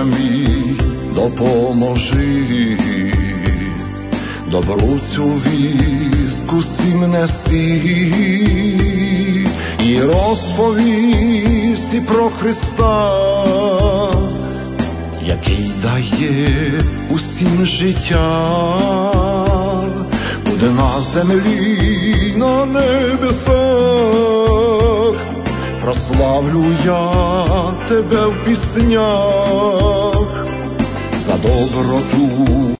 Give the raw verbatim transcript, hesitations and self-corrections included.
Боже мій, допоможи, добру цю вістку всім нести і розповісти про Христа, який дає усім життя. Буде на землі, на небесах, прославлю я тебе в піснях за доброту